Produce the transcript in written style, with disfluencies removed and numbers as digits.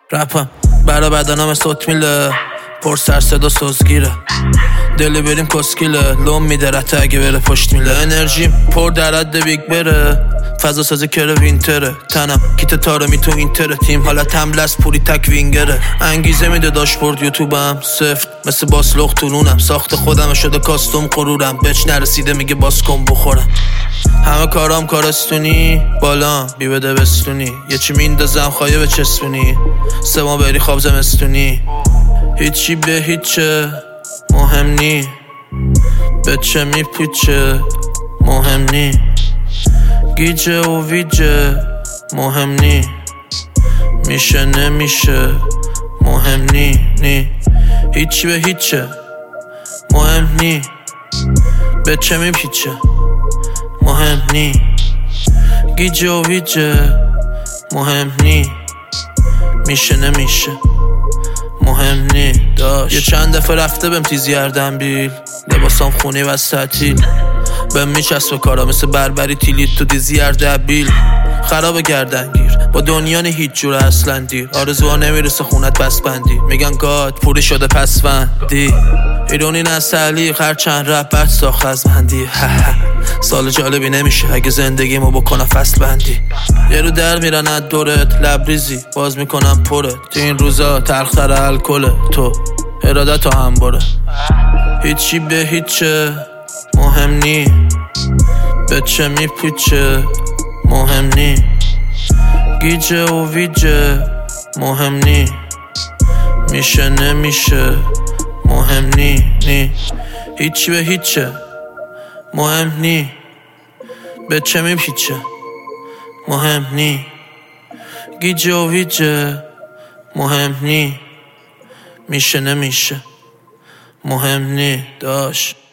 رپم برا بدنم صوت میله، پر سر صدا سوزگیره، دلی بریم کسکیله، لوم میده رته اگه بره پشت میله. انرژیم پر در حد بیگ بره، فضا سازی کره وینتره، تنم کیت تارمی تو اینتره، تیم حالت حمله از پوری تک وینگره. انگیزه میده داشبورد یوتیوبم سفت مثل باسلوخ تونونم، ساخت خودم شده کاستوم غرورم، بچ نرسیده میگه باز کن بخورم. همه کارام کارستونی، بالام بی بده بستونی، یه چی میندازم خواهی به چسبونی، سه ما بری خواب زمستونی. هیچی به هیچه مهم نی، به چه میپیچه مهم نی، گیجه و ویجه مهم نی، میشه نمیشه مهم نی. هیچی به هیچه مهم نی، به چه میپیچه مهم نی، گیجه و ویجه مهم نی، میشه نمیشه مهم نی. داشت یه چند دفعه رفته بهم تیزی گردن بیل، لباسام خونی و تعطیل، بهم میچسبه کارا مثل بربری تیلیت تو دیزی اردبیل. خراب گردنگیر با دنیا نه هیچ جور اصلا دیر، آرزوها نمیرسه خونت بسبندی، میگن گاد پوری شده پسوندی، ایرونی نسلی هر چند رب بد ساخت از مندی. سال جالبی نمیشه اگه زندگیمو بکنم فصل بندی، یه رو در میرن از دورت لبریزی باز میکنم پرت، تو این روزا تلختر الکله تو ارادت ها هم بره. هیچی به هیچه مهم نی، به چه میپیچه مهم نی، گیجه و ویجه مهم نی، میشه نمیشه مهم نی. هیچی به هیچه مهم نی، به چه میپیچه مهم نی، گیجه و ویجه مهم نی، میشه نمیشه مهم نی. داشت